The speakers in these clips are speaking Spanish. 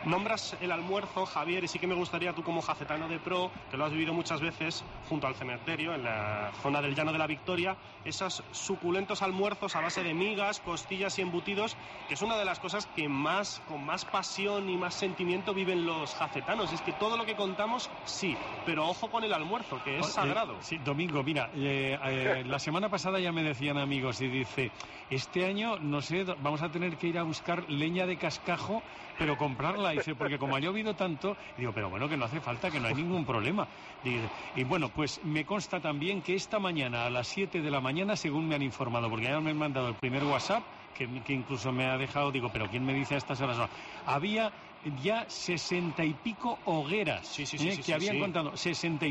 Nombras el almuerzo, Javier, y sí que me gustaría, tú como jacetano de pro, que lo has vivido muchas veces junto al cementerio, en la zona del Llano de la Victoria, esos suculentos almuerzos a base de migas, costillas y embutidos, que es una de las cosas que con más pasión y más sentimiento viven los jacetanos. Es que todo lo que contamos, sí, pero ojo con el almuerzo, que es sagrado. Sí, Domingo, mira, la semana pasada ya me decían amigos, y dice, este año, no sé, vamos a tener que ir a buscar leña de cascajo, pero comprarla, dice, porque como ha llovido tanto, digo, pero bueno, que no hace falta, que no hay ningún problema. Y bueno, pues me consta también que esta mañana a las 7 de la mañana, según me han informado, porque ya me han mandado el primer WhatsApp, que incluso me ha dejado, digo, pero ¿quién me dice a estas horas? Había ya 60 y pico hogueras que habían contado, 60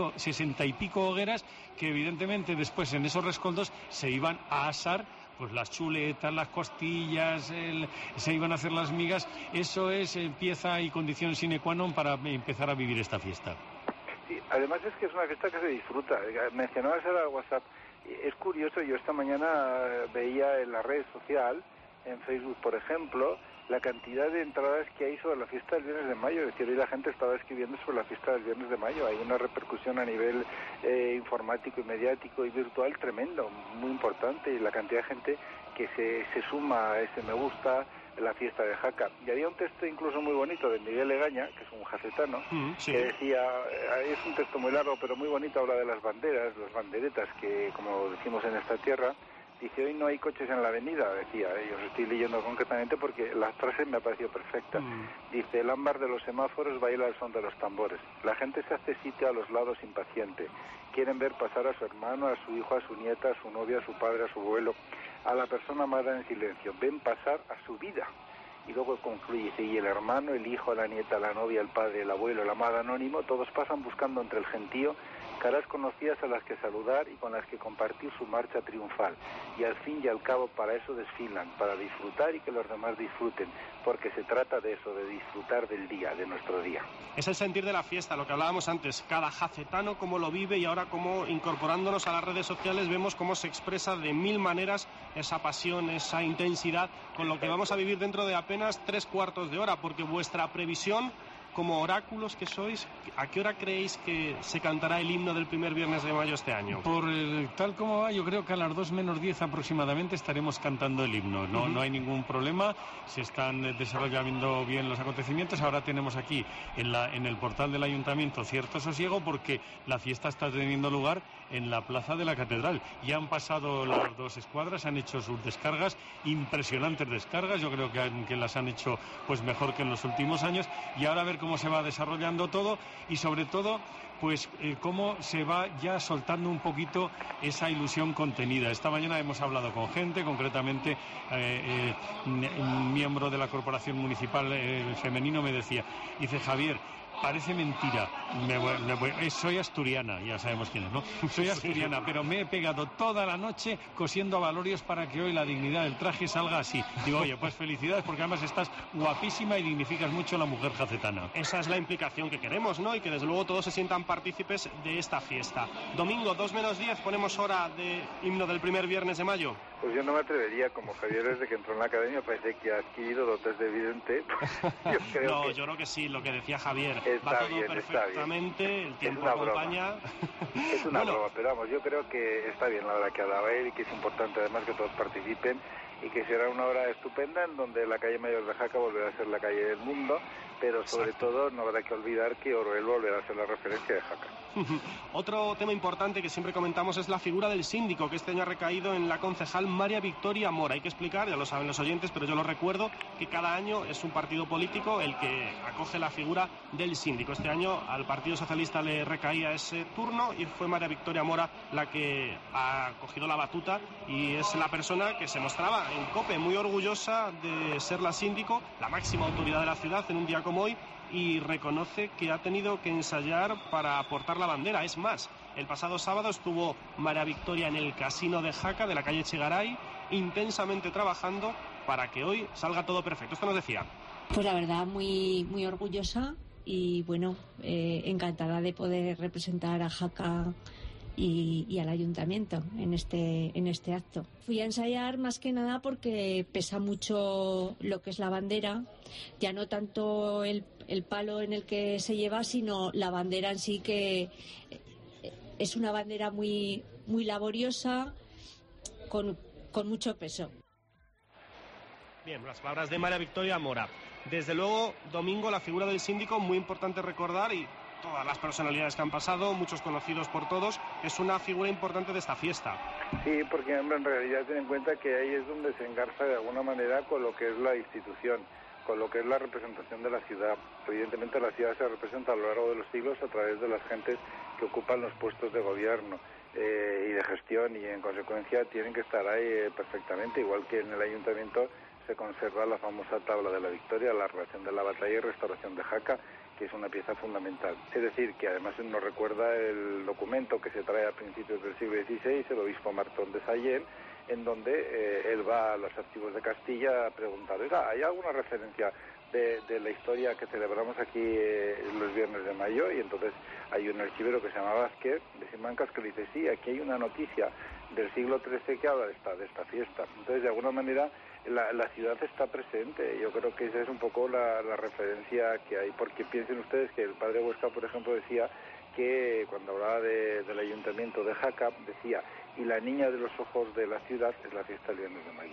y pico hogueras que evidentemente después en esos rescoldos se iban a asar pues las chuletas, las costillas, se iban a hacer las migas. Eso es pieza y condición sine qua non para empezar a vivir esta fiesta. Sí, además es que es una fiesta que se disfruta. Mencionabas el WhatsApp. Es curioso, yo esta mañana veía en la red social, en Facebook por ejemplo, la cantidad de entradas que hay sobre la fiesta del Viernes de Mayo. Es decir, hoy la gente estaba escribiendo sobre la fiesta del Viernes de Mayo. Hay una repercusión a nivel informático y mediático y virtual tremendo, muy importante, y la cantidad de gente que se suma a ese me gusta, la fiesta de Jaca. Y había un texto incluso muy bonito de Miguel Egaña, que es un jacetano, que decía, es un texto muy largo pero muy bonito, habla de las banderas, las banderetas, que como decimos en esta tierra, dice, hoy no hay coches en la avenida, decía, yo os estoy leyendo concretamente porque la frase me ha parecido perfecta. Dice, el ámbar de los semáforos baila al son de los tambores. La gente se hace sitio a los lados impaciente. Quieren ver pasar a su hermano, a su hijo, a su nieta, a su novia, a su padre, a su abuelo, a la persona amada en silencio. Ven pasar a su vida. Y luego concluye, dice, y el hermano, el hijo, la nieta, la novia, el padre, el abuelo, el amado anónimo, todos pasan buscando entre el gentío caras conocidas a las que saludar y con las que compartir su marcha triunfal. Y al fin y al cabo para eso desfilan, para disfrutar y que los demás disfruten, porque se trata de eso, de disfrutar del día, de nuestro día. Es el sentir de la fiesta, lo que hablábamos antes, cada jacetano cómo lo vive, y ahora cómo, incorporándonos a las redes sociales, vemos cómo se expresa de mil maneras esa pasión, esa intensidad, con lo que vamos a vivir dentro de apenas 3/4 de hora, porque vuestra previsión, como oráculos que sois, ¿a qué hora creéis que se cantará el himno del primer Viernes de Mayo este año? Tal como va, yo creo que a las 2 menos 10 aproximadamente estaremos cantando el himno. No hay ningún problema, se están desarrollando bien los acontecimientos. Ahora tenemos aquí en el portal del ayuntamiento cierto sosiego porque la fiesta está teniendo lugar en la plaza de la catedral. Ya han pasado las 2 escuadras, han hecho sus descargas, impresionantes descargas, yo creo que las han hecho pues mejor que en los últimos años, y ahora a ver cómo se va desarrollando todo y sobre todo pues cómo se va ya soltando un poquito esa ilusión contenida. Esta mañana hemos hablado con gente, concretamente un miembro de la corporación municipal femenino me decía, dice, Javier, parece mentira, soy asturiana, ya sabemos quién es, ¿no? Soy asturiana, pero me he pegado toda la noche cosiendo abalorios para que hoy la dignidad del traje salga así. Digo, oye, pues felicidades, porque además estás guapísima y dignificas mucho a la mujer jacetana. Esa es la implicación que queremos, ¿no? Y que desde luego todos se sientan partícipes de esta fiesta. Domingo, 2 menos 10, ponemos hora de himno del primer Viernes de Mayo. Pues yo no me atrevería, como Javier desde que entró en la academia parece que ha adquirido dotes de vidente. Yo creo que sí, lo que decía Javier. Va todo perfectamente, el tiempo acompaña. Es una broma, pero vamos, yo creo que está bien la hora que ha dado él y que es importante además que todos participen y que será una hora estupenda en donde la calle Mayor de Jaca volverá a ser la calle del mundo, pero sobre todo no habrá que olvidar que Oruel volverá a ser la referencia de Jaca. Otro tema importante que siempre comentamos es la figura del síndico, que este año ha recaído en la concejal María Victoria Mora. Hay que explicar, ya lo saben los oyentes, pero yo lo recuerdo, que cada año es un partido político el que acoge la figura del síndico. Este año al Partido Socialista le recaía ese turno y fue María Victoria Mora la que ha cogido la batuta, y es la persona que se mostraba en COPE muy orgullosa de ser la síndico, la máxima autoridad de la ciudad en un día como hoy, y reconoce que ha tenido que ensayar para portar la bandera. Es más, el pasado sábado estuvo María Victoria en el casino de Jaca, de la calle Chegaray, intensamente trabajando para que hoy salga todo perfecto. Esto nos decía. Pues la verdad, muy, muy orgullosa y bueno, encantada de poder representar a Jaca y al ayuntamiento en este acto. Fui a ensayar más que nada porque pesa mucho lo que es la bandera, ya no tanto el palo en el que se lleva, sino la bandera en sí, que es una bandera muy, muy laboriosa, con mucho peso. Bien, las palabras de María Victoria Mora. Desde luego, domingo, la figura del síndico, muy importante recordar, y todas las personalidades que han pasado, muchos conocidos por todos, es una figura importante de esta fiesta. Sí, porque hombre, en realidad ten en cuenta que ahí es donde se engarza de alguna manera con lo que es la institución, con lo que es la representación de la ciudad. Evidentemente la ciudad se representa a lo largo de los siglos a través de las gentes que ocupan los puestos de gobierno y de gestión, y en consecuencia tienen que estar ahí perfectamente, igual que en el ayuntamiento se conserva la famosa tabla de la Victoria, la relación de la batalla y restauración de Jaca, que es una pieza fundamental. Es decir, que además nos recuerda el documento que se trae a principios del siglo XVI, el obispo Martón de Sallent, en donde él va a los archivos de Castilla a preguntar, oiga, ¿hay alguna referencia de la historia que celebramos aquí los viernes de mayo? Y entonces hay un archivero que se llama Vázquez de Simancas que le dice, sí, aquí hay una noticia del siglo XIII que habla de esta fiesta. Entonces, de alguna manera, la ciudad está presente. Yo creo que esa es un poco la referencia que hay, porque piensen ustedes que el padre Huesca, por ejemplo, decía que cuando hablaba del ayuntamiento de Jaca, decía, y la niña de los ojos de la ciudad es la fiesta del viernes de mayo.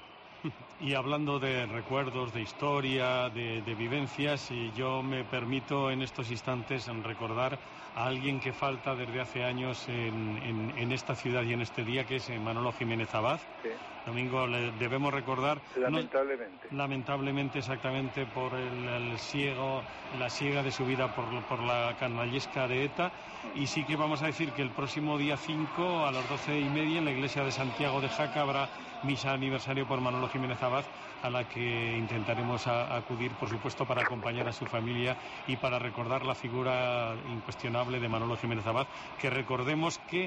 Y hablando de recuerdos, de historia, de vivencias, y yo me permito en estos instantes recordar a alguien que falta desde hace años en esta ciudad y en este día, que es Manolo Jiménez Abad. Sí. Domingo, le debemos recordar... Lamentablemente. Lamentablemente, exactamente, por la siega de su vida por la canallesca de ETA. Y sí que vamos a decir que el próximo día 5, a las 12:30, en la iglesia de Santiago de Jaca, habrá misa aniversario por Manolo Jiménez Abad, a la que intentaremos acudir, por supuesto, para acompañar a su familia y para recordar la figura incuestionable de Manolo Jiménez Abad, que recordemos que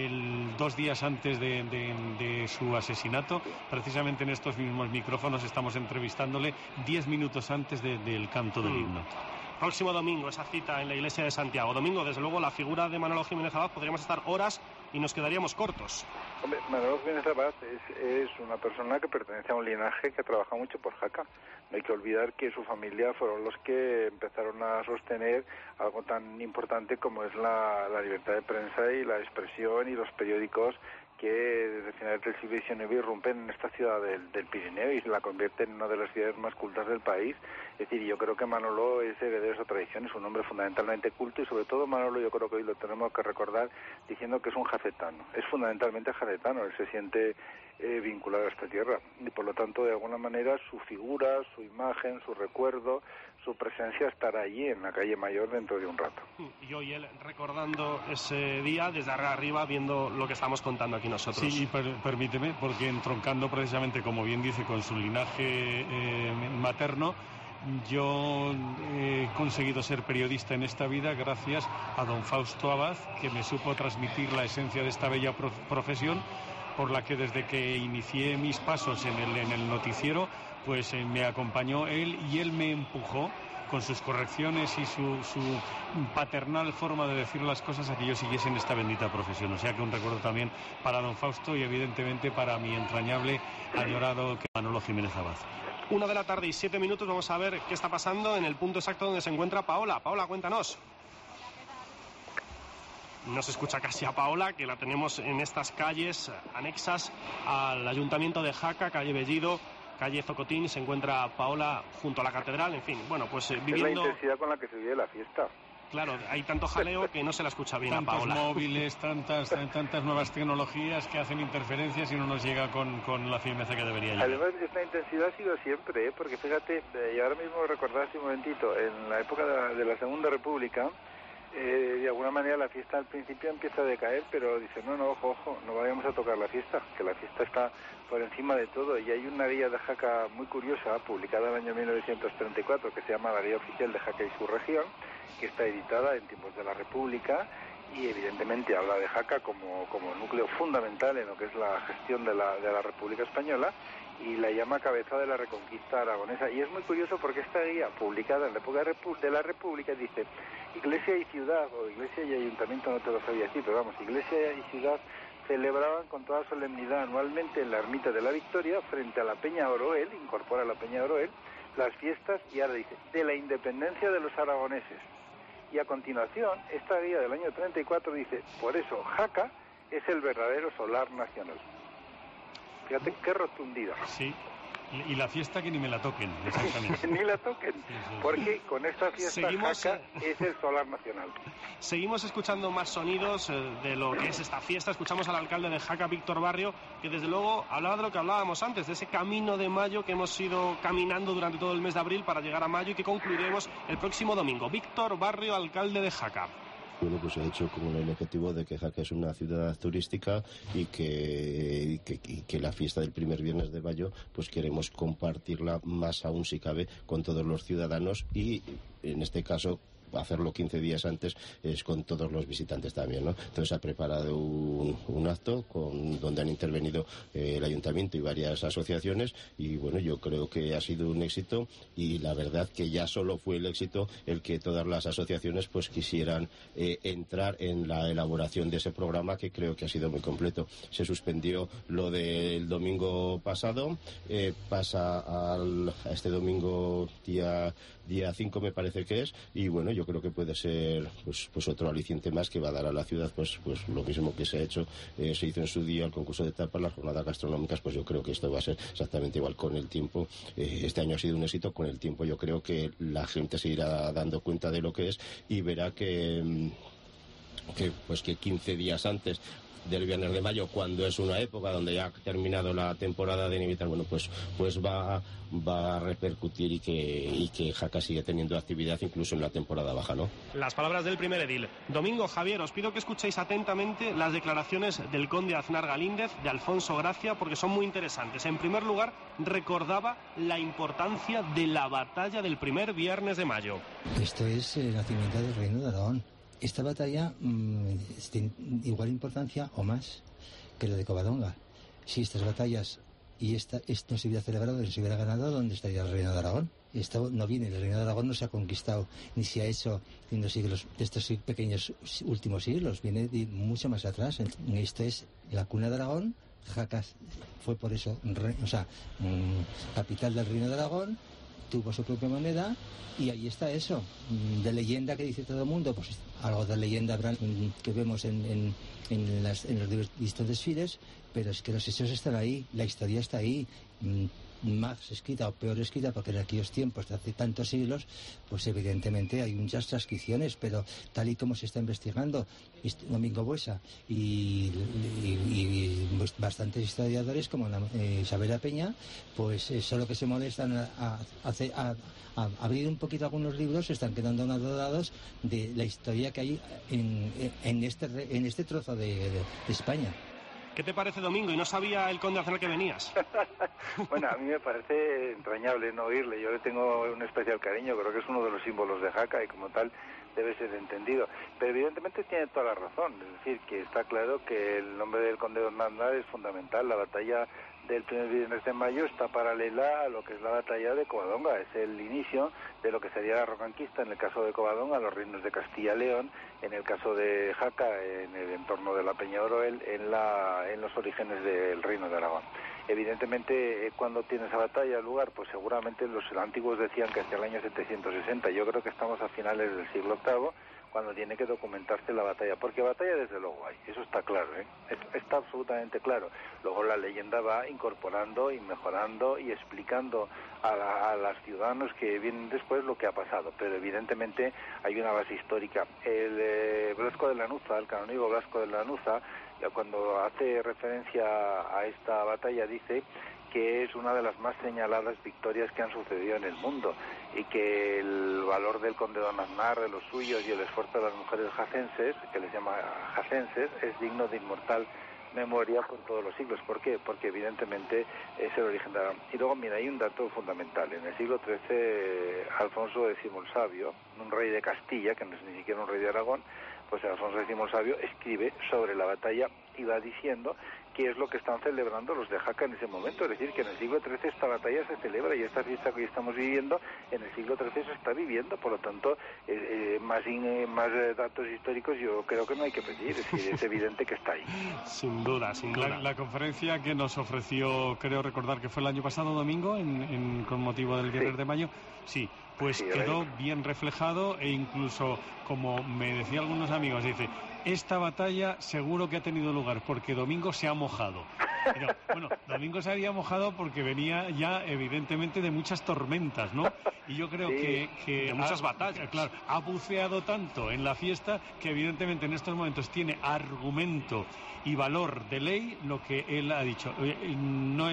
2 días antes de su asesinato, precisamente en estos mismos micrófonos estamos entrevistándole 10 minutos antes del canto del himno. Próximo domingo, esa cita en la iglesia de Santiago. Domingo, desde luego, la figura de Manolo Jiménez Abad, podríamos estar horas y nos quedaríamos cortos. Hombre, Manolo Jiménez Abad es una persona que pertenece a un linaje que ha trabajado mucho por Jaca. No hay que olvidar que su familia fueron los que empezaron a sostener algo tan importante como es la libertad de prensa y la expresión y los periódicos que desde finales del siglo XIX irrumpen en esta ciudad del Pirineo y la convierten en una de las ciudades más cultas del país. Es decir, yo creo que Manolo es heredero de esa tradición, es un hombre fundamentalmente culto, y sobre todo Manolo, yo creo que hoy lo tenemos que recordar diciendo que es un jacetano, es fundamentalmente jacetano, él se siente vinculado a esta tierra y por lo tanto de alguna manera su figura, su imagen, su recuerdo, su presencia estará allí en la calle Mayor dentro de un rato. Y hoy él recordando ese día desde arriba, viendo lo que estamos contando aquí nosotros. Sí, y permíteme, porque entroncando precisamente, como bien dice, con su linaje materno, yo he conseguido ser periodista en esta vida gracias a don Fausto Abad, que me supo transmitir la esencia de esta bella profesión, por la que desde que inicié mis pasos en el noticiero, pues me acompañó él, y él me empujó con sus correcciones y su paternal forma de decir las cosas a que yo siguiese en esta bendita profesión. O sea que un recuerdo también para don Fausto y evidentemente para mi entrañable añorado Manolo Jiménez Abad. 1:07 vamos a ver qué está pasando en el punto exacto donde se encuentra Paola. Paola, cuéntanos. No se escucha casi a Paola, que la tenemos en estas calles anexas al Ayuntamiento de Jaca, calle Bellido, calle Zocotín. Se encuentra Paola junto a la catedral, en fin, bueno, pues viviendo... Es la intensidad con la que se vive la fiesta. Claro, hay tanto jaleo que no se la escucha bien a Paola. Tantos móviles, tantas nuevas tecnologías que hacen interferencias y no nos llega con la firmeza que debería llegar. Además, esta intensidad ha sido siempre, porque fíjate, y ahora mismo recordaste un momentito, en la época de la Segunda República, de alguna manera la fiesta al principio empieza a decaer, pero dice, no, ojo, no vayamos a tocar la fiesta, que la fiesta está por encima de todo. Y hay una guía de Jaca muy curiosa, publicada en el año 1934, que se llama la Guía Oficial de Jaca y su Región, que está editada en tiempos de la República, y evidentemente habla de Jaca como núcleo fundamental en lo que es la gestión de la República Española, y la llama cabeza de la reconquista aragonesa. Y es muy curioso porque esta guía, publicada en la época de la República, dice: Iglesia y ciudad, o Iglesia y ayuntamiento, no te lo sabía decir, pero vamos, Iglesia y ciudad celebraban con toda solemnidad anualmente en la ermita de la Victoria, frente a la Peña Oroel, incorpora la Peña Oroel, las fiestas, y ahora dice, de la independencia de los aragoneses. Y a continuación, esta guía del año 34 dice: por eso Jaca es el verdadero solar nacional. Fíjate qué rotundidad. Sí, y la fiesta que ni me la toquen, exactamente. Ni la toquen, porque con esta fiesta Jaca es el solar nacional. Seguimos escuchando más sonidos de lo que es esta fiesta. Escuchamos al alcalde de Jaca, Víctor Barrio, que desde luego hablaba de lo que hablábamos antes, de ese camino de mayo que hemos ido caminando durante todo el mes de abril para llegar a mayo y que concluiremos el próximo domingo. Víctor Barrio, alcalde de Jaca. Bueno, pues he hecho con el objetivo de que Jaca es una ciudad turística y que la fiesta del primer viernes de mayo pues queremos compartirla más aún si cabe con todos los ciudadanos, y en este caso hacerlo 15 días antes es con todos los visitantes también, ¿no? Entonces se ha preparado un acto donde han intervenido el ayuntamiento y varias asociaciones, y bueno, yo creo que ha sido un éxito, y la verdad que ya solo fue el éxito el que todas las asociaciones pues quisieran entrar en la elaboración de ese programa, que creo que ha sido muy completo. Se suspendió lo del domingo pasado, pasa a este domingo día 5 me parece que es, y bueno, yo creo que puede ser pues otro aliciente más que va a dar a la ciudad pues lo mismo que se ha hecho, se hizo en su día el concurso de tapas, las jornadas gastronómicas, pues yo creo que esto va a ser exactamente igual con el tiempo. Este año ha sido un éxito, con el tiempo yo creo que la gente se irá dando cuenta de lo que es y verá que 15 días antes del viernes de mayo, cuando es una época donde ya ha terminado la temporada de Navidad, bueno, pues va a repercutir y que Jaca sigue teniendo actividad incluso en la temporada baja, ¿no? Las palabras del primer edil. Domingo, Javier, os pido que escuchéis atentamente las declaraciones del conde Aznar Galíndez, de Alfonso Gracia, porque son muy interesantes. En primer lugar, recordaba la importancia de la batalla del primer viernes de mayo. Esto es el nacimiento del Reino de Aragón. Esta batalla tiene igual importancia o más que la de Covadonga. Si estas batallas y esto no se hubiera celebrado, no se hubiera ganado, ¿dónde estaría el Reino de Aragón? Esto no viene, el Reino de Aragón no se ha conquistado ni se ha hecho en los siglos, de estos pequeños últimos siglos, viene de mucho más atrás. Esto es la cuna de Aragón. Jaca fue por eso, capital del Reino de Aragón, tuvo su propia moneda, y ahí está eso. De leyenda que dice todo el mundo, pues algo de leyenda que vemos en los distintos desfiles, pero es que los hechos están ahí, la historia está ahí, más escrita o peor escrita, porque en aquellos tiempos, de hace tantos siglos, pues evidentemente hay muchas transcripciones, pero tal y como se está investigando, Domingo Buesa y pues bastantes historiadores como Isabela Peña, pues solo que se molestan a abrir un poquito algunos libros, se están quedando adorados de la historia que hay en este trozo de España. ¿Qué te parece, Domingo? Y no sabía el conde Aznar que venías. Bueno, a mí me parece entrañable no oírle. Yo le tengo un especial cariño, creo que es uno de los símbolos de Jaca y como tal debe ser entendido. Pero evidentemente tiene toda la razón. Es decir, que está claro que el nombre del conde Don Aznar es fundamental. La batalla del primer viernes de mayo está paralela a lo que es la batalla de Covadonga. Es el inicio de lo que sería la reconquista, en el caso de Covadonga, los reinos de Castilla y León, en el caso de Jaca, en el entorno de la Peña Oroel, en los orígenes del Reino de Aragón. Evidentemente, cuando tiene esa batalla lugar, pues seguramente los antiguos decían que hacia el año 760. Yo creo que estamos a finales del siglo VIII, cuando tiene que documentarse la batalla, porque batalla desde luego hay, eso está claro, está absolutamente claro. Luego la leyenda va incorporando y mejorando y explicando a los ciudadanos que vienen después lo que ha pasado, pero evidentemente hay una base histórica. El Blasco de Lanuza, el canónigo Blasco de Lanuza, cuando hace referencia a esta batalla, dice que es una de las más señaladas victorias que han sucedido en el mundo y que el valor del conde Don Aznar, de los suyos y el esfuerzo de las mujeres jacenses, que les llama jacenses, es digno de inmortal memoria por todos los siglos. ¿Por qué? Porque evidentemente es el origen de Aragón. Y luego, mira, hay un dato fundamental. En el siglo XIII, Alfonso X el Sabio, un rey de Castilla, que no es ni siquiera un rey de Aragón, José Alfonso X el Sabio escribe sobre la batalla y va diciendo qué es lo que están celebrando los de Jaca en ese momento. Es decir, que en el siglo XIII esta batalla se celebra y esta fiesta que hoy estamos viviendo en el siglo XIII se está viviendo. Por lo tanto, más datos históricos yo creo que no hay que pedir. Es decir, es evidente que está ahí. Sin duda, sin duda. La conferencia que nos ofreció, creo recordar que fue el año pasado domingo, con motivo del Guerrer de Mayo, sí, pues sí, quedó bien reflejado, e incluso, como me decían algunos amigos, dice, esta batalla seguro que ha tenido lugar porque Domingo se ha mojado. Pero, bueno, Domingo se había mojado porque venía ya evidentemente de muchas tormentas, ¿no? Y yo creo que de muchas batallas. Claro, ha buceado tanto en la fiesta que evidentemente en estos momentos tiene argumento y valor de ley lo que él ha dicho. No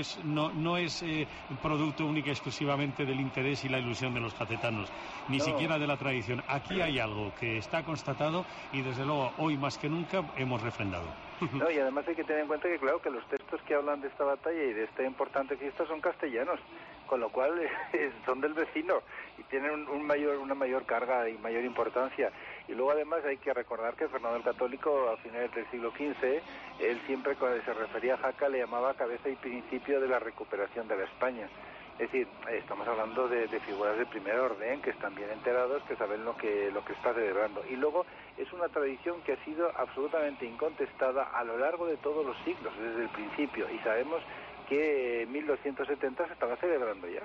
es producto única y exclusivamente del interés y la ilusión de los jacetanos, ni siquiera de la tradición. Aquí hay algo que está constatado y desde luego hoy más que nunca hemos refrendado. No, y además hay que tener en cuenta que, claro, que los textos que hablan de esta batalla y de esta importante fiesta son castellanos, con lo cual son del vecino y tienen una mayor carga y mayor importancia. Y luego además hay que recordar que Fernando el Católico, a finales del siglo XV, él siempre cuando se refería a Jaca le llamaba cabeza y principio de la recuperación de la España. Es decir, estamos hablando de figuras de primer orden que están bien enterados, que saben lo que está celebrando. Y luego es una tradición que ha sido absolutamente incontestada a lo largo de todos los siglos, desde el principio. Y sabemos que en 1270 se estaba celebrando ya.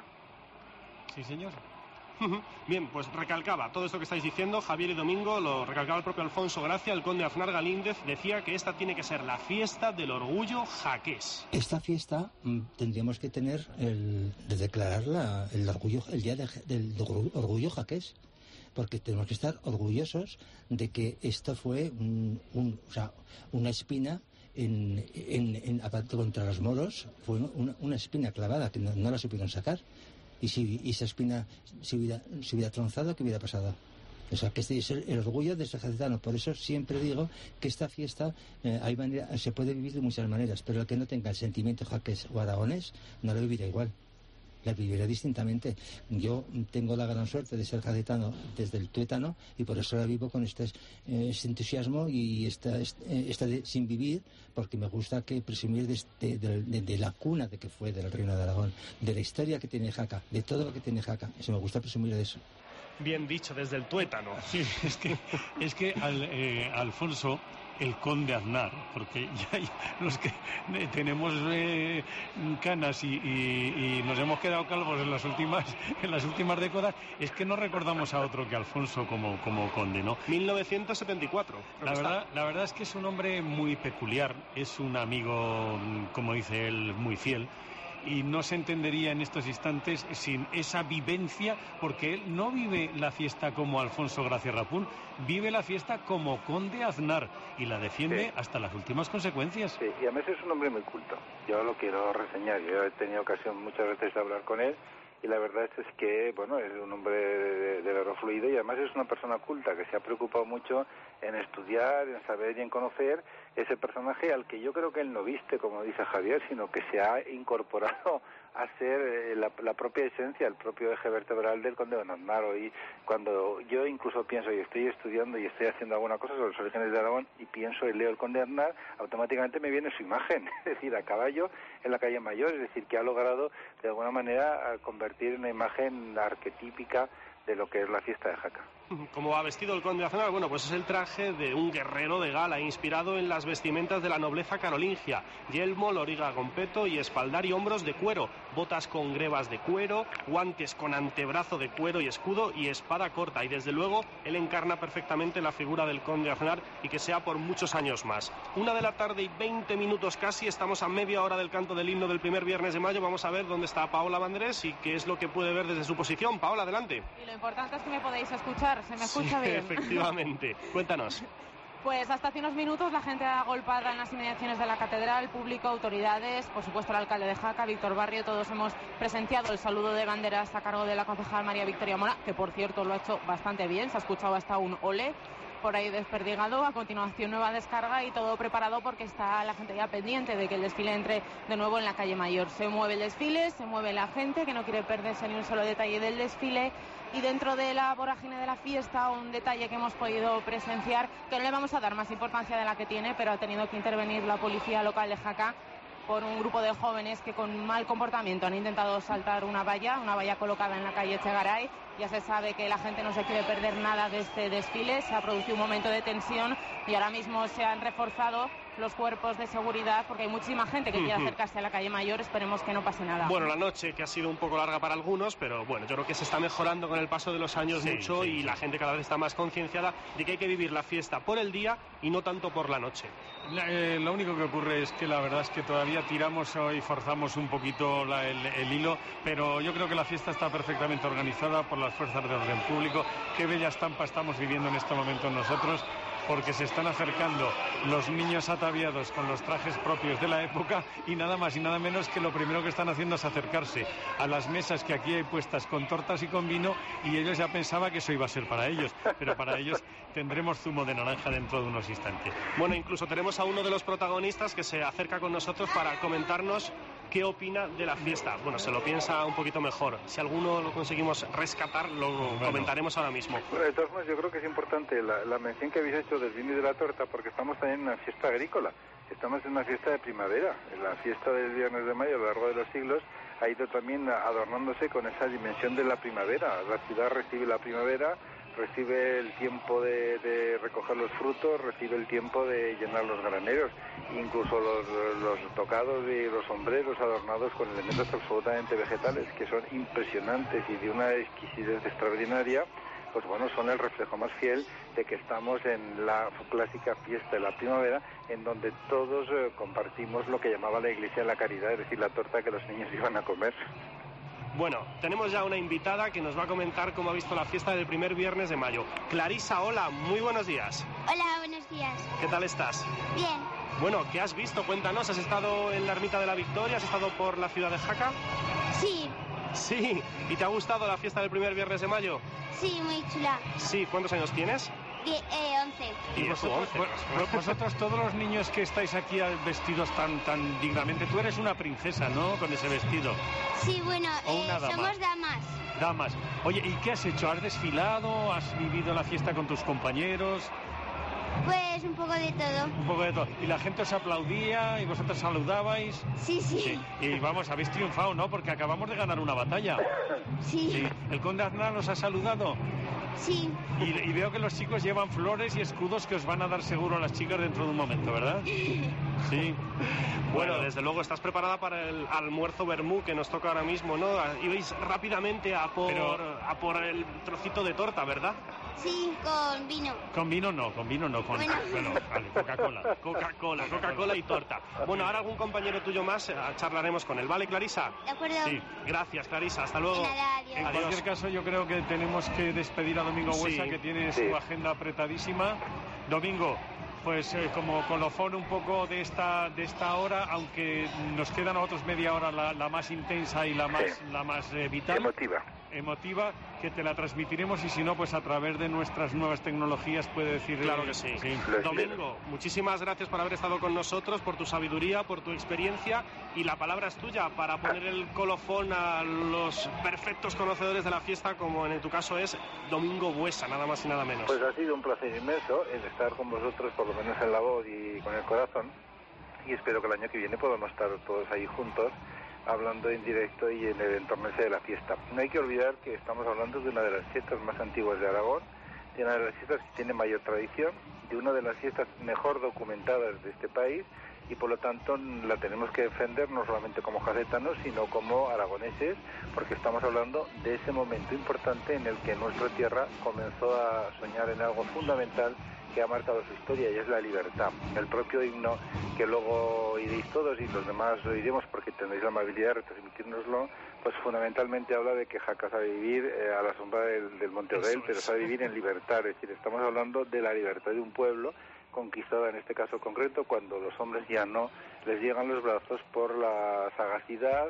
Sí, señor. Bien, pues recalcaba todo esto que estáis diciendo, Javier y Domingo, lo recalcaba el propio Alfonso Gracia, el conde Aznar Galíndez decía que esta tiene que ser la fiesta del orgullo jaqués. Esta fiesta tendríamos que tener de declarar el orgullo, el día del orgullo jaqués, porque tenemos que estar orgullosos de que esto fue una espina contra los moros, fue una espina clavada que no la supieron sacar. Y si esa espina se hubiera tronzado, ¿qué hubiera pasado? O sea, que este es el orgullo de ser jacetano. Por eso siempre digo que esta fiesta se puede vivir de muchas maneras, pero el que no tenga el sentimiento jaqués o aragonés no lo vivirá igual. La vivirá distintamente. Yo tengo la gran suerte de ser jacetano desde el tuétano y por eso la vivo con este entusiasmo y sin vivir, porque me gusta presumir de la cuna de que fue del Reino de Aragón, de la historia que tiene Jaca, de todo lo que tiene Jaca. Eso me gusta presumir de eso. Bien dicho, desde el tuétano. Sí, es que Alfonso, el conde Aznar, porque ya los que tenemos canas y nos hemos quedado calvos en las últimas décadas, es que no recordamos a otro que Alfonso como conde, ¿no? 1974. La verdad es que es un hombre muy peculiar, es un amigo, como dice él, muy fiel. Y no se entendería en estos instantes sin esa vivencia, porque él no vive la fiesta como Alfonso Gracia Rapún, vive la fiesta como conde Aznar y la defiende hasta las últimas consecuencias. Sí, y además es un hombre muy culto. Yo lo quiero reseñar. Yo he tenido ocasión muchas veces de hablar con él y la verdad es que, bueno, es un hombre de verbo fluido y además es una persona culta que se ha preocupado mucho en estudiar, en saber y en conocer ese personaje al que yo creo que él no viste, como dice Javier, sino que se ha incorporado a ser la propia esencia, el propio eje vertebral del conde don Aznar. Y cuando yo incluso pienso y estoy estudiando y estoy haciendo alguna cosa sobre los orígenes de Aragón y pienso y leo el conde Aznar, automáticamente me viene su imagen, es decir, a caballo en la calle Mayor, es decir, que ha logrado de alguna manera convertir una imagen arquetípica de lo que es la fiesta de Jaca. ¿Cómo va vestido el conde Aznar? Bueno, pues es el traje de un guerrero de gala, inspirado en las vestimentas de la nobleza carolingia. Yelmo, loriga con peto y espaldar y hombros de cuero, botas con grebas de cuero, guantes con antebrazo de cuero y escudo y espada corta. Y desde luego, él encarna perfectamente la figura del conde Aznar y que sea por muchos años más. 1:00 y 20 minutos casi, estamos a media hora del canto del himno del primer viernes de mayo. Vamos a ver dónde está Paola Vandrés y qué es lo que puede ver desde su posición. Paola, adelante. Y lo importante es que me podéis escuchar. ¿Se me escucha bien? Efectivamente. Cuéntanos. Pues hasta hace unos minutos la gente agolpada en las inmediaciones de la catedral, público, autoridades, por supuesto el alcalde de Jaca, Víctor Barrio, todos hemos presenciado el saludo de banderas a cargo de la concejal María Victoria Mora, que por cierto lo ha hecho bastante bien, se ha escuchado hasta un ole. por ahí desperdigado. A continuación, nueva descarga y todo preparado porque está la gente ya pendiente de que el desfile entre de nuevo en la calle Mayor. Se mueve el desfile, se mueve la gente que no quiere perderse ni un solo detalle del desfile. Y dentro de la vorágine de la fiesta, un detalle que hemos podido presenciar, que no le vamos a dar más importancia de la que tiene, pero ha tenido que intervenir la policía local de Jaca por un grupo de jóvenes que con mal comportamiento han intentado saltar una valla colocada en la calle Echegaray. Ya se sabe que la gente no se quiere perder nada de este desfile, se ha producido un momento de tensión y ahora mismo se han reforzado los cuerpos de seguridad porque hay muchísima gente que quiere acercarse a la calle Mayor. Esperemos que no pase nada. Bueno, la noche que ha sido un poco larga para algunos, pero bueno, yo creo que se está mejorando con el paso de los años mucho y la gente cada vez está más concienciada de que hay que vivir la fiesta por el día y no tanto por la noche. Lo único que ocurre es que la verdad es que todavía tiramos y forzamos un poquito el hilo, pero yo creo que la fiesta está perfectamente organizada por las fuerzas de orden público. Qué bella estampa estamos viviendo en este momento nosotros, porque se están acercando los niños ataviados con los trajes propios de la época y nada más y nada menos que lo primero que están haciendo es acercarse a las mesas que aquí hay puestas con tortas y con vino, y ellos ya pensaban que eso iba a ser para ellos, pero para ellos tendremos zumo de naranja dentro de unos instantes. Bueno, incluso tenemos a uno de los protagonistas que se acerca con nosotros para comentarnos qué opina de la fiesta. Bueno, se lo piensa un poquito mejor. Si alguno lo conseguimos rescatar, lo comentaremos ahora mismo. Bueno, de todas formas, yo creo que es importante la mención que habéis hecho del vino y de la torta, porque estamos también en una fiesta agrícola. Estamos en una fiesta de primavera. La fiesta del Viernes de Mayo a lo largo de los siglos ha ido también adornándose con esa dimensión de la primavera. La ciudad recibe la primavera, recibe el tiempo de recoger los frutos, recibe el tiempo de llenar los graneros, incluso los tocados y los sombreros adornados con elementos absolutamente vegetales que son impresionantes y de una exquisitez extraordinaria. Pues bueno, son el reflejo más fiel de que estamos en la clásica fiesta de la primavera, en donde todos compartimos lo que llamaba la Iglesia la caridad, es decir, la torta que los niños iban a comer. Bueno, tenemos ya una invitada que nos va a comentar cómo ha visto la fiesta del primer Viernes de Mayo. Clarisa, hola, muy buenos días. Hola, buenos días. ¿Qué tal estás? Bien. Bueno, ¿qué has visto? Cuéntanos, ¿has estado en la Ermita de la Victoria? ¿Has estado por la ciudad de Jaca? Sí. Sí, ¿y te ha gustado la fiesta del primer Viernes de Mayo? Sí, muy chula. Sí, ¿cuántos años tienes? 11. Y vosotros, todos los niños que estáis aquí vestidos tan dignamente, tú eres una princesa, ¿no? Con ese vestido. Sí, bueno, somos damas. Damas. Oye, ¿y qué has hecho? ¿Has desfilado? ¿Has vivido la fiesta con tus compañeros? Pues un poco de todo. Un poco de todo. ¿Y la gente os aplaudía y vosotros saludabais? Sí. Y vamos, habéis triunfado, ¿no? Porque acabamos de ganar una batalla. Sí. ¿El conde Aznar os ha saludado? Sí. Y veo que los chicos llevan flores y escudos que os van a dar seguro a las chicas dentro de un momento, ¿verdad? Sí. Bueno, desde luego estás preparada para el almuerzo vermú que nos toca ahora mismo, ¿no? Ibais rápidamente a por el trocito de torta, ¿verdad? Sí, con vino. Con vino no, bueno, vale, Coca-Cola y torta. Bueno, ahora algún compañero tuyo más charlaremos con él, ¿vale, Clarisa? De acuerdo. Sí. Gracias, Clarisa, hasta luego. Nada, adiós. En cualquier caso, yo creo que tenemos que despedir a Domingo Buesa, que tiene su agenda apretadísima. Domingo, pues como colofón un poco de esta hora, aunque nos quedan a otros media hora la más intensa y la más vital. Emotiva, que te la transmitiremos, y si no, pues a través de nuestras nuevas tecnologías puede decir... Claro que sí. Domingo, muchísimas gracias por haber estado con nosotros, por tu sabiduría, por tu experiencia, y la palabra es tuya para poner el colofón a los perfectos conocedores de la fiesta, como en tu caso es Domingo Buesa, nada más y nada menos. Pues ha sido un placer inmenso el estar con vosotros, por lo menos en la voz y con el corazón, y espero que el año que viene podamos estar todos ahí juntos, hablando en directo y en el entorno ese de la fiesta. No hay que olvidar que estamos hablando de una de las fiestas más antiguas de Aragón, de una de las fiestas que tiene mayor tradición, de una de las fiestas mejor documentadas de este país, y por lo tanto la tenemos que defender no solamente como jacetanos, sino como aragoneses, porque estamos hablando de ese momento importante en el que nuestra tierra comenzó a soñar en algo fundamental que ha marcado su historia, y es la libertad. El propio himno, que luego oiréis todos y los demás oiremos porque tendréis la amabilidad de retransmitírnoslo, pues fundamentalmente habla de que Jaca sabe vivir a la sombra del Monte Orel, pero sabe vivir en libertad. Es decir, estamos hablando de la libertad de un pueblo conquistada, en este caso concreto, cuando los hombres ya no les llegan los brazos por la sagacidad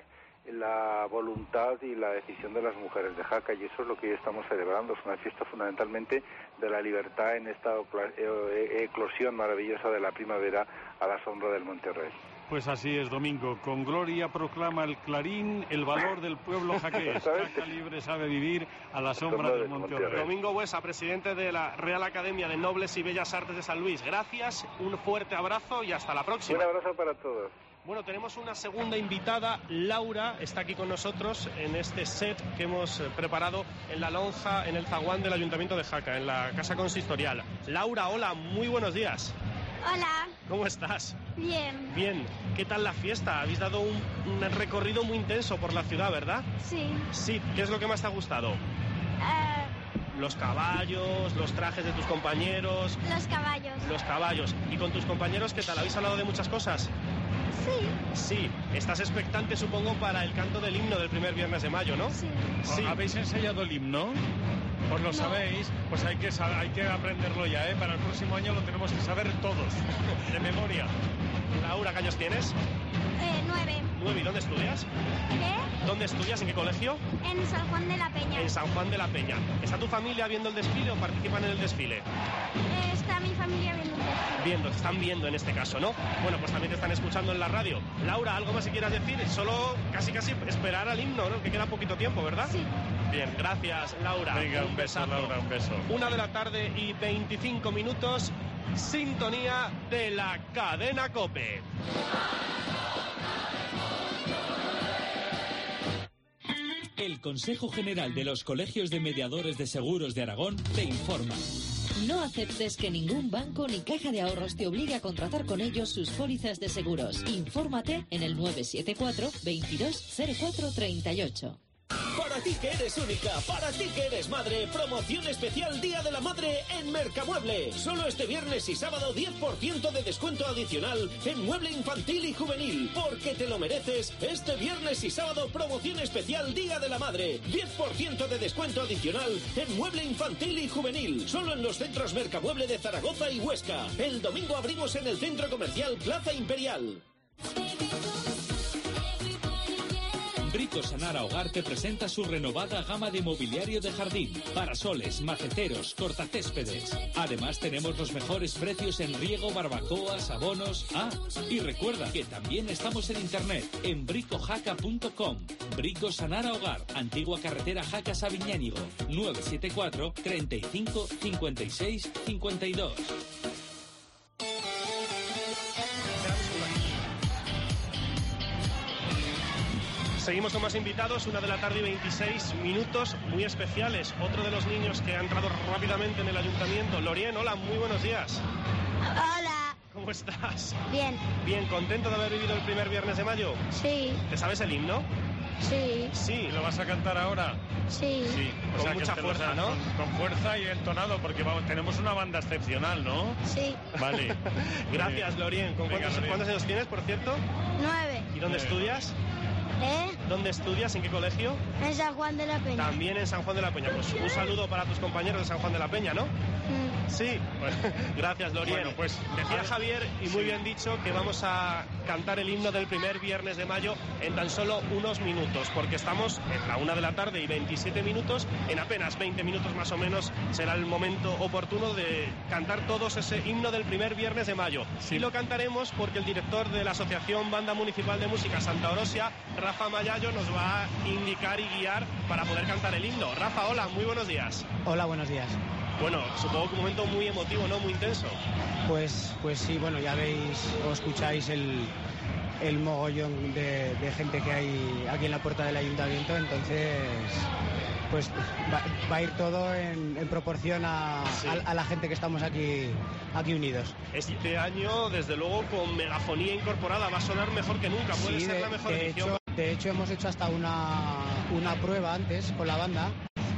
la voluntad y la decisión de las mujeres de Jaca, y eso es lo que hoy estamos celebrando. Es una fiesta fundamentalmente de la libertad en esta eclosión maravillosa de la primavera a la sombra del Monterrey. Pues así es, Domingo. Con gloria proclama el Clarín el valor del pueblo jaqués. Jaca libre sabe vivir a la sombra del Monte Orrey. Domingo Buesa, presidente de la Real Academia de Nobles y Bellas Artes de San Luis. Gracias, un fuerte abrazo y hasta la próxima. Un abrazo para todos. Bueno, tenemos una segunda invitada, Laura, está aquí con nosotros en este set que hemos preparado en la lonja, en el zaguán del Ayuntamiento de Jaca, en la Casa Consistorial. Laura, hola, muy buenos días. Hola. ¿Cómo estás? Bien. Bien. ¿Qué tal la fiesta? Habéis dado un recorrido muy intenso por la ciudad, ¿verdad? Sí. Sí. ¿Qué es lo que más te ha gustado? Los caballos, los trajes de tus compañeros. Los caballos. Los caballos. ¿Y con tus compañeros qué tal? ¿Habéis hablado de muchas cosas? Sí. Sí. Estás expectante, supongo, para el canto del himno del primer viernes de mayo, ¿no? Sí. Sí. ¿Habéis ensayado el himno? Pues lo sabéis, pues hay que aprenderlo ya, ¿eh? Para el próximo año lo tenemos que saber todos, de memoria. Laura, ¿qué años tienes? 9. 9. ¿Y dónde estudias? ¿Qué? ¿Dónde estudias? ¿En qué colegio? En San Juan de la Peña. En San Juan de la Peña. ¿Está tu familia viendo el desfile o participan en el desfile? Está mi familia viendo el desfile. Te están viendo en este caso, ¿no? Bueno, pues también te están escuchando en la radio. Laura, ¿algo más que quieras decir? Solo casi esperar al himno, ¿no? Que queda poquito tiempo, ¿verdad? Sí. Bien, gracias, Laura. Venga, un beso, Laura, un beso. 1:25 p.m, sintonía de la cadena COPE. El Consejo General de los Colegios de Mediadores de Seguros de Aragón te informa. No aceptes que ningún banco ni caja de ahorros te obligue a contratar con ellos sus pólizas de seguros. Infórmate en el 974 22 04 38. Para ti que eres única, para ti que eres madre, promoción especial Día de la Madre en Mercamueble. Solo este viernes y sábado 10% de descuento adicional en mueble infantil y juvenil. Porque te lo mereces, este viernes y sábado promoción especial Día de la Madre. 10% de descuento adicional en mueble infantil y juvenil. Solo en los centros Mercamueble de Zaragoza y Huesca. El domingo abrimos en el centro comercial Plaza Imperial. Brico Sanara Hogar te presenta su renovada gama de mobiliario de jardín, parasoles, maceteros, cortacéspedes. Además tenemos los mejores precios en riego, barbacoas, abonos. Y recuerda que también estamos en internet, en bricojaca.com. Brico Sanara Hogar, antigua carretera Jaca Sabiñánigo, 974 35 56 52. Seguimos con más invitados, 1:26 p.m, muy especiales. Otro de los niños que ha entrado rápidamente en el ayuntamiento, Lorien, hola, muy buenos días. Hola. ¿Cómo estás? Bien. Bien, ¿contento de haber vivido el primer viernes de mayo? Sí. ¿Te sabes el himno? Sí. Sí. ¿Lo vas a cantar ahora? Sí. Sí. O sea, con mucha fuerza, ¿no? Con fuerza y entonado, porque tenemos una banda excepcional, ¿no? Sí. Vale. Gracias, Lorien. ¿Cuántos años tienes, por cierto? 9. ¿Y dónde estudias? ¿Eh? ¿Dónde estudias? ¿En qué colegio? En San Juan de la Peña. También en San Juan de la Peña. Pues un saludo para tus compañeros de San Juan de la Peña, ¿no? Sí. Bueno, gracias, Lorien. Bueno, pues decía Javier, y muy bien dicho, que vamos a cantar el himno del primer viernes de mayo en tan solo unos minutos, porque estamos en la 1:27 p.m. En apenas 20 minutos más o menos será el momento oportuno de cantar todos ese himno del primer viernes de mayo. Sí. Y lo cantaremos porque el director de la Asociación Banda Municipal de Música Santa Orosia, Rafa Mayayo, nos va a indicar y guiar para poder cantar el himno. Rafa, hola, muy buenos días. Hola, buenos días. Bueno, supongo que un momento muy emotivo, ¿no? Muy intenso. Pues sí, bueno, ya veis o escucháis el mogollón de gente que hay aquí en la puerta del ayuntamiento, entonces pues va a ir todo en proporción a la gente que estamos aquí unidos. Este año, desde luego, con megafonía incorporada, va a sonar mejor que nunca, puede ser la mejor edición. De hecho, hemos hecho hasta una prueba antes con la banda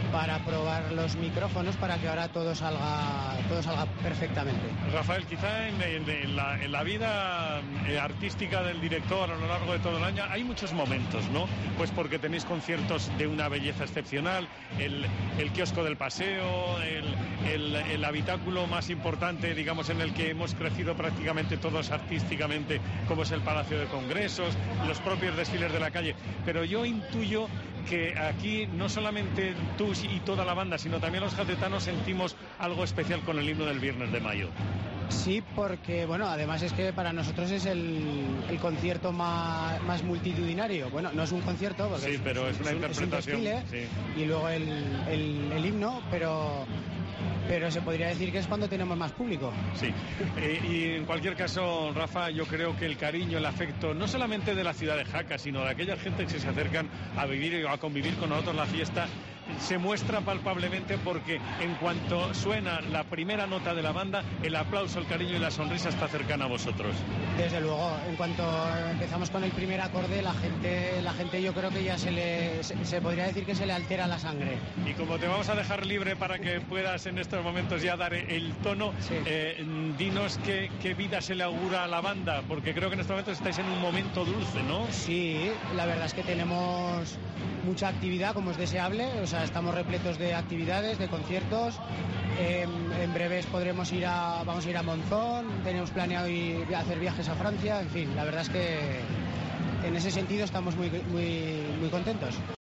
para probar los micrófonos para que ahora todo salga perfectamente. Rafael, quizá en la vida artística del director a lo largo de todo el año hay muchos momentos, ¿no? Pues porque tenéis conciertos de una belleza excepcional, el kiosco del paseo, el habitáculo más importante, digamos, en el que hemos crecido prácticamente todos artísticamente, como es el Palacio de Congresos, los propios desfiles de la calle. Pero yo intuyo que aquí no solamente tú y toda la banda, sino también los gaditanos sentimos algo especial con el himno del Viernes de Mayo. Sí, porque, bueno, además es que para nosotros es el concierto más multitudinario. Bueno, no es un concierto, porque sí, pero es una interpretación. Es un desfile, sí. Y luego el himno, pero se podría decir que es cuando tenemos más público. Sí, y en cualquier caso, Rafa, yo creo que el cariño, el afecto, no solamente de la ciudad de Jaca, sino de aquella gente que se acercan a vivir o a convivir con nosotros la fiesta, se muestra palpablemente porque en cuanto suena la primera nota de la banda, el aplauso, el cariño y la sonrisa está cercana a vosotros. Desde luego, en cuanto empezamos con el primer acorde, la gente yo creo que ya se podría decir que se le altera la sangre. Y como te vamos a dejar libre para que puedas en estos momentos ya dar el tono, sí. Dinos qué vida se le augura a la banda, porque creo que en estos momentos estáis en un momento dulce, ¿no? Sí, la verdad es que tenemos mucha actividad, como es deseable, o sea, estamos repletos de actividades, de conciertos. En breves vamos a ir a Monzón, tenemos planeado hacer viajes a Francia, en fin, la verdad es que en ese sentido estamos muy contentos.